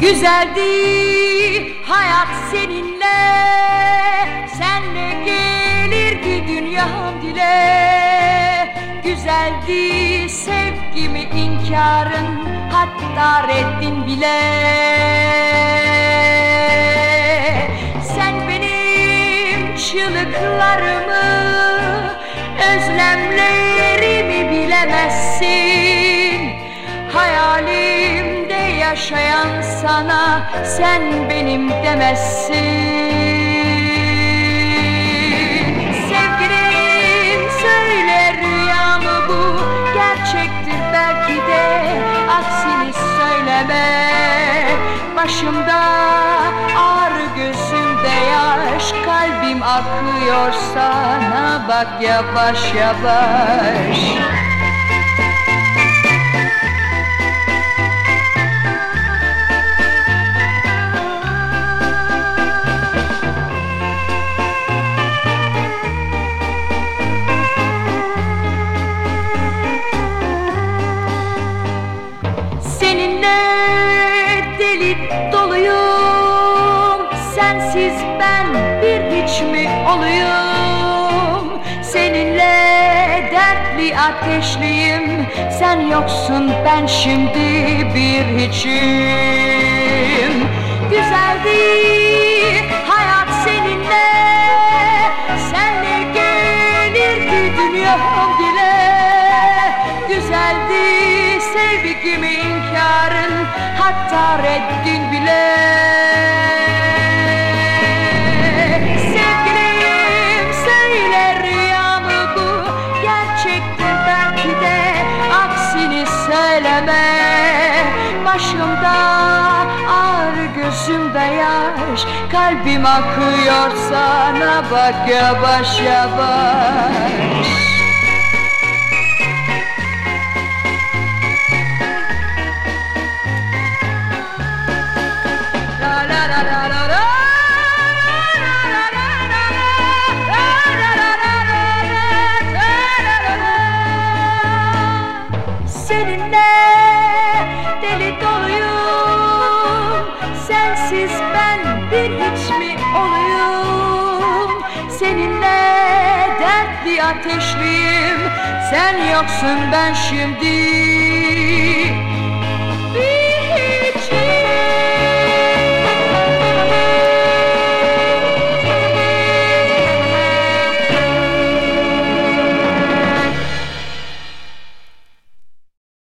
Güzeldi hayat seninle, senle gelirdi dünyam dile. Güzeldi sevgimi inkarın, hatta reddin bile. Sen benim çığlıklarımı, özlemlerimi bilemezsin. Hayalimde yaşayan sana sen benim demezsin. Sevgilim söyle, rüya mı bu, gerçektir belki de, aksini söyleme. Başımda ağrı, gözümde yaş, kalbim akıyor sana, bak yavaş yavaş. Seninle deli doluyum, sensiz ben bir hiç mi oluyum? Seninle dertli ateşliyim, sen yoksun ben şimdi bir hiçim. Güzeldi hayat seninle, senle gelirdi dünyam dile. Güzeldi sevgimi inkarın, hatta reddin bile. Sevgilim söyle, rüya mı bu, gerçektir belki de, aksini söyleme. Başımda ağrı, gözümde yaş, kalbim akıyor sana, bak yavaş yavaş. Seninle deli doluyum, sensiz ben bir hiç mi oluyum? Seninle dertli ateşliyim, sen yoksun ben şimdi